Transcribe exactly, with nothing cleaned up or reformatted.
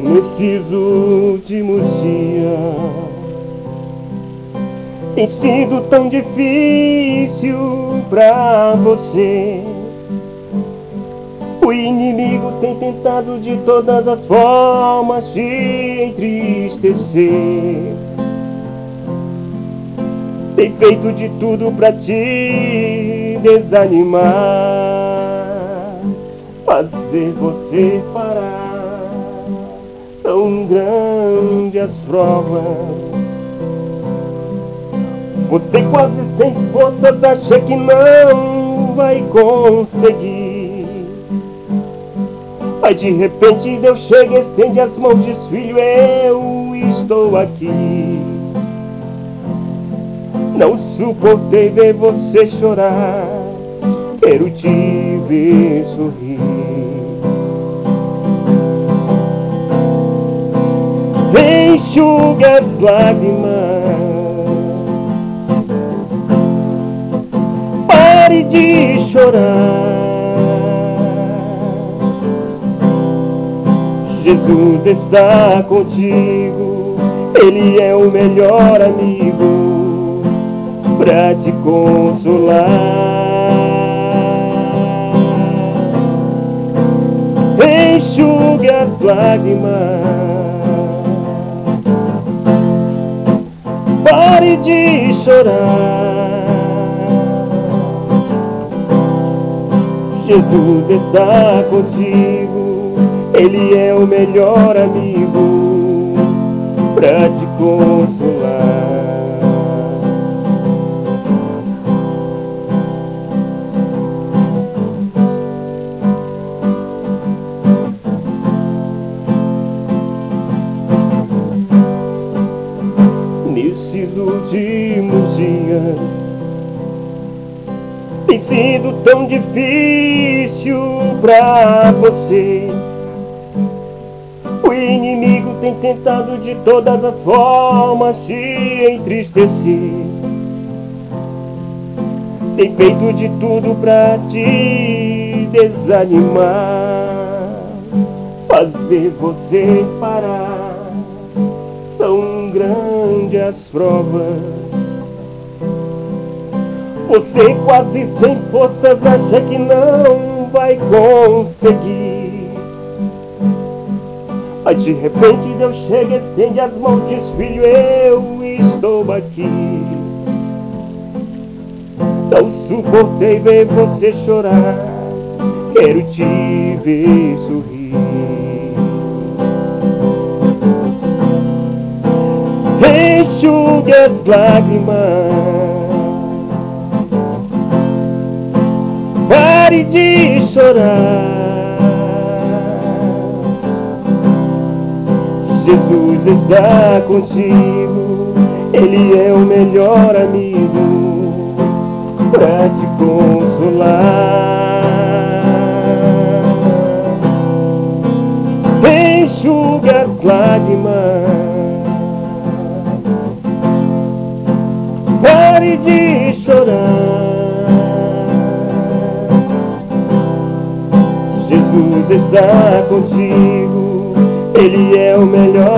Nesses últimos dias tem sido tão difícil pra você. O inimigo tem tentado de todas as formas te entristecer. Tem feito de tudo pra te desanimar, fazer você parar. Tão grande as provas, você quase sem forças acha que não vai conseguir. Aí de repente Deus chega e estende as mãos, diz: filho, eu estou aqui. Não suportei ver você chorar, quero te ver sorrir. Enxugue as lágrimas, pare de chorar. Jesus está contigo, Ele é o melhor amigo pra te consolar. Enxugue as lágrimas, pare de chorar. Jesus está contigo, Ele é o melhor amigo pra te consolar. Nesses últimos dias tem sido tão difícil pra você. O inimigo tem tentado de todas as formas te entristecer. Tem feito de tudo pra te desanimar, fazer você parar. Tão grande as provas, você quase sem forças acha que não vai conseguir. Aí de repente Deus chega e estende as mãos, diz: filho, eu estou aqui. Não suportei ver você chorar, quero te ver sorrir. Enxugue as lágrimas, pare de chorar. Jesus está contigo, Ele é o melhor amigo pra te consolar. Enxugue as lágrimas, pare de chorar. Jesus está contigo, Ele é o melhor